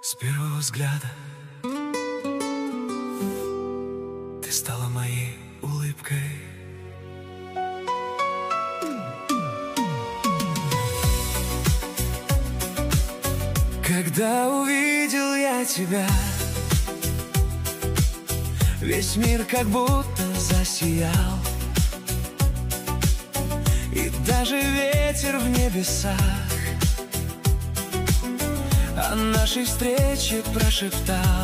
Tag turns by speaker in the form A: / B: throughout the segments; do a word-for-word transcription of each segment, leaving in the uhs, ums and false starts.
A: С первого взгляда ты стала моей улыбкой. Когда увидел я тебя, весь мир как будто засиял, и даже ветер в небесах о нашей встрече прошептал.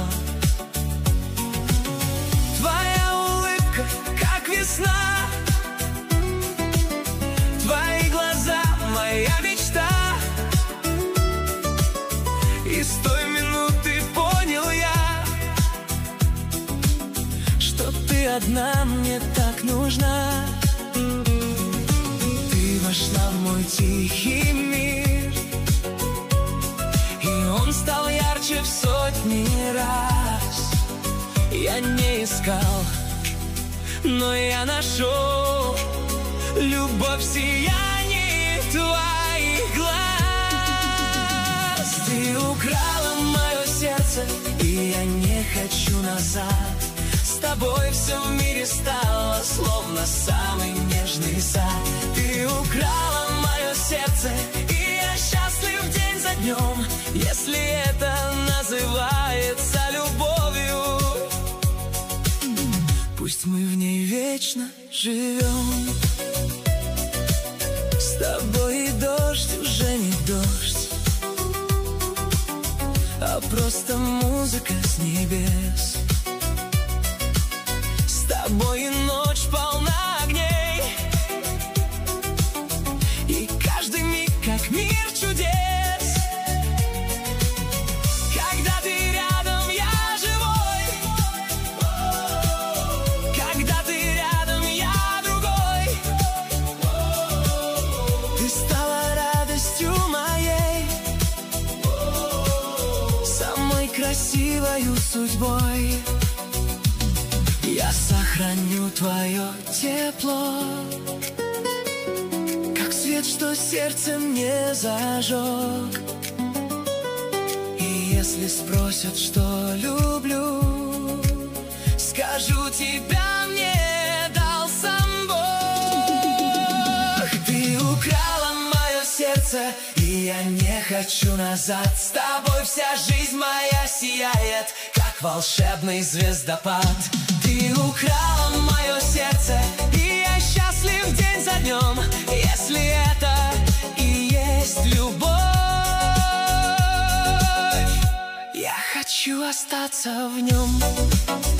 A: Твоя улыбка, как весна, твои глаза, моя мечта. И с той минуты понял я, что ты одна мне так нужна. Ты вошла в мой тихий мир, и он стал ярче в сотни раз. Я не искал, но я нашел любовь в сиянии твоих глаз. Ты украла мое сердце, и я не хочу назад. С тобой все в мире стало словно самый нежный сад. Ты украла мое сердце, и я счастлив день за днем, если это называется любовью. Пусть мы в ней вечно живем. С тобой и дождь уже не дождь, а просто музыка с небес. С тобой и ночь полна огней, и каждый миг как мир чудес. Когда ты рядом, я живой. Когда ты рядом, я другой. Ты стала радостью моей, самой красивою судьбой. Я сохраню твое тепло, как свет, что сердце мне зажег. И если спросят, что люблю, скажу, тебя мне дал сам Бог. Ты украла мое сердце, и я не хочу назад. С тобой вся жизнь моя сияет, как волшебный звездопад. Ты украла мое сердце, и я счастлив день за днем, если это и есть любовь. Я хочу остаться в нем.